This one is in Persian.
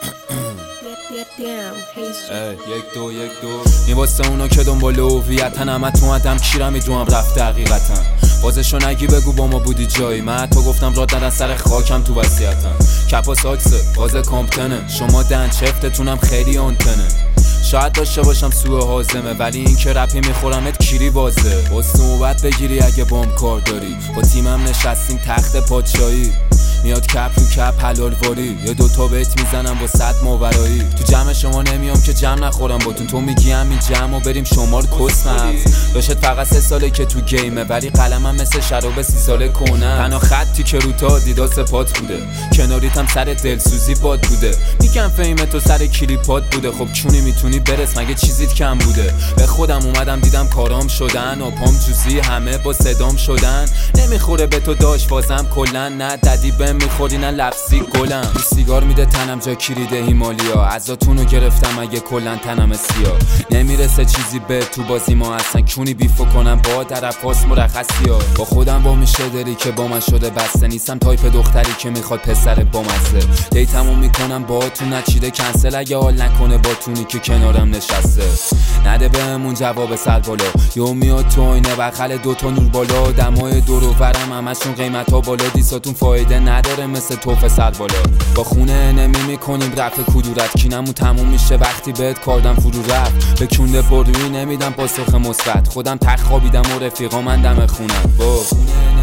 یک دو این واسه اونا که دنبال هویتن، همه تو آدم کیرم میدونم رفته حقیقتا. بازشو نگی بگو با ما بودی جایی، من تو گفتم راد ندن سر خاکم تو وصیتم. کپا ساکسه باز کامپتنه، شما دن چفتتونم خیلی آنتنه. شاید داشته باشم سوء حازمه، ولی این که رپی میخورمت کیری بازه. باز نوبت بگیری اگه بام کار داری، با تیمم نشستیم تخت پادشاهی. میاد کپ تو کپ حلالواری، یه دوتا بیت میزنم با 100 ماورایی. تو جمع شما نمیام که جمع نخورم باتون، تو میگی همین جمع و بریم شمال کسمم. داشت فقط 3 ساله که تو گیمه، ولی قلمم مثل شراب 30 ساله کنم. تنها خطی که رو تا دیدا سپات بوده، کناریتم سر دلسوزی باد بوده. میگم فیم تو سر کلیپات بوده، خب چونی میتونی برس مگه چیزیت کم بوده. به خودم اومدم دیدم کارام شدن، و پام جوزی همه با صدام شدن. نمیخوره به تو داش فازم کلن، نه ددی بهم میخوری نه لفظی گلم. سیگار میده تنم جا کلیده هیمالیا، ازاتونو گرفتم اگه کلن تنم سیاه. نمیرسه چیزی به تو بازی ما اصلا، کونی بیفو کنم با طرفاس مرخصی ها. با خودم با میشه داری که با من شده بسته، نیستم تایپ دختری که میخواد پسر با مزه. دیتمو میکنم با تو نچیده کنسل، اگه حال نکنه با تونی که کنارم نشسته. نده بهمون جواب سر بالا، یو میاد تو اینه بخل دوتا نور بالا. دمای دور و برم همشون قیمتا بالا، دیساتون فایده نداره مثل توف سر بالا. با خونه نمی میکنیم رفع کدورت، کینمون تموم میشه وقتی بهت کاردم فرو رفت. به کونده پروی نمیدم پاسخ مثبت، خودم تخ خوابیدم و رفیقا من دم خونم. با